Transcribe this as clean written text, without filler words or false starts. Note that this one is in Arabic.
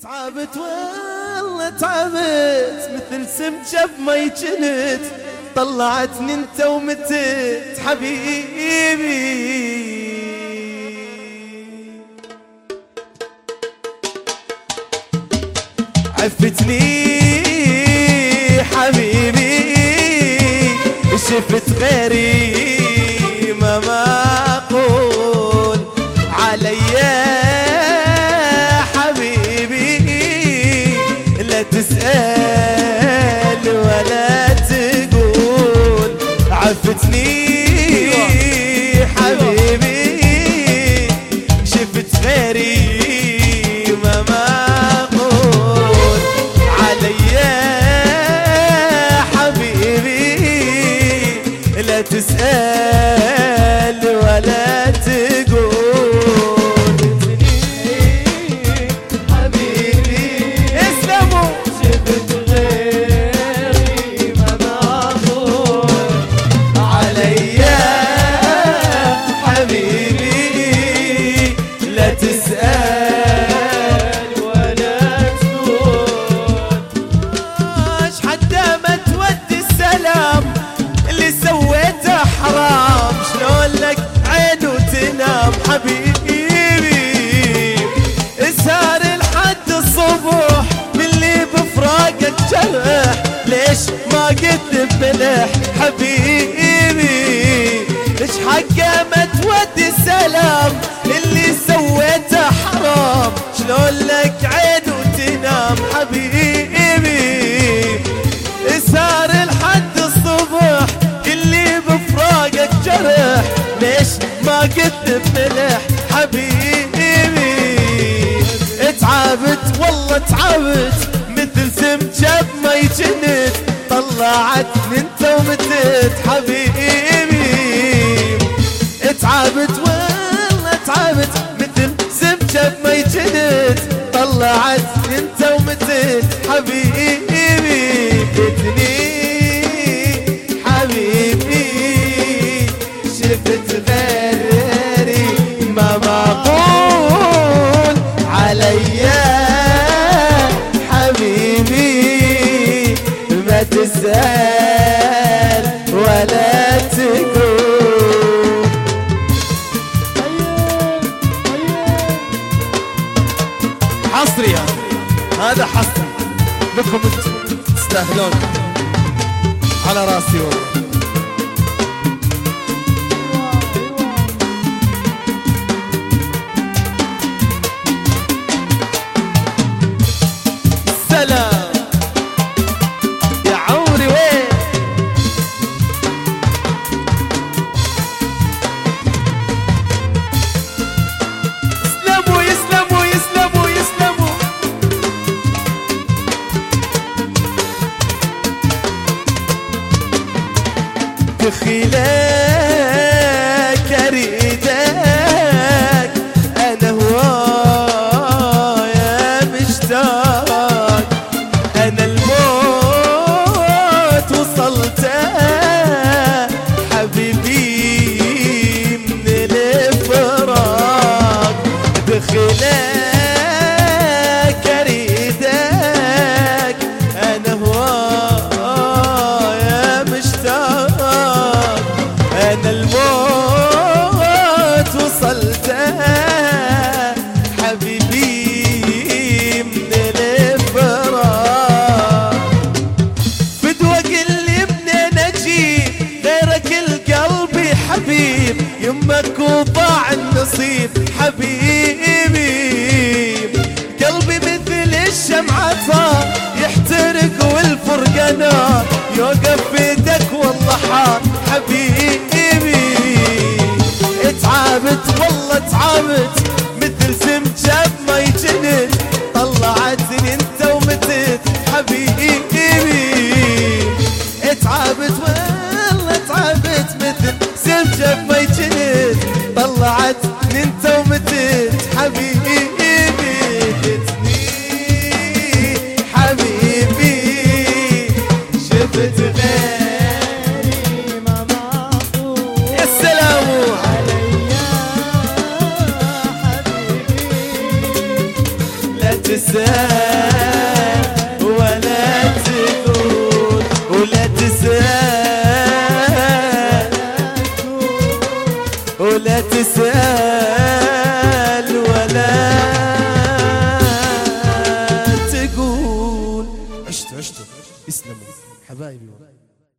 تعبت والله تعبت مثل سمجة بمي جنت طلعتني انت ومتت حبيبي. عفتني حبيبي شفت غيري ما معقول عليا تسأل ولا تقول. عفتني حبيبي شفت غيري ما معقول عليا حبيبي لا تسأل ولا تقول. حبيبي اسهر لحد الصبح باللي بفراقك جرح ليش ما قلت بملح حبيبي. ليش حقه ما تودي السلام اللي سويته حرام شلون لك عين وتنام حبيبي. اسهر لحد الصبح اللي بفراقك جرح ليش ما قلت بملح حبيبي. تعبت والله تعبت مثل سمجة بمي جنت طلعتني انت ومتت حبيبي. تعبت والله تعبت مثل سمجة بمي جنت طلعتني انت ومتت حبيبي. فتني حبيبي شفت غيري ما معقول عليا حبيبي ما تسأل ولا تقول. حصري هذا حصري لكم انتم تستاهلون على راسي والله. دخيلك اريدك انا هوايا مشتاق انا الموت وصلته حبيبي من الفراق. دخيلك اريدك انا هوايا مشتاق أنا الموت وصلته حبيبي من الفراق. فدوى قلي منين أجيب غيرك القلب حبيب يمك وضاع النصيب حبيبي. قلبي مثل الشمعة صار يحترق والفرقة نار يوقف بيدك والله حار حبيبي. تعبت والله تعبت مثل سمجة بمي جنت طلعتني انت ومتت حبيبي. تعبت والله تعبت مثل سمجة بمي جنت طلعتني انت ومتت حبيبي. فتني حبيبي شفت غير ولا تقول ولا تسأل ولا تسأل ولا تقول. عشتوا يسلموا حبايبي.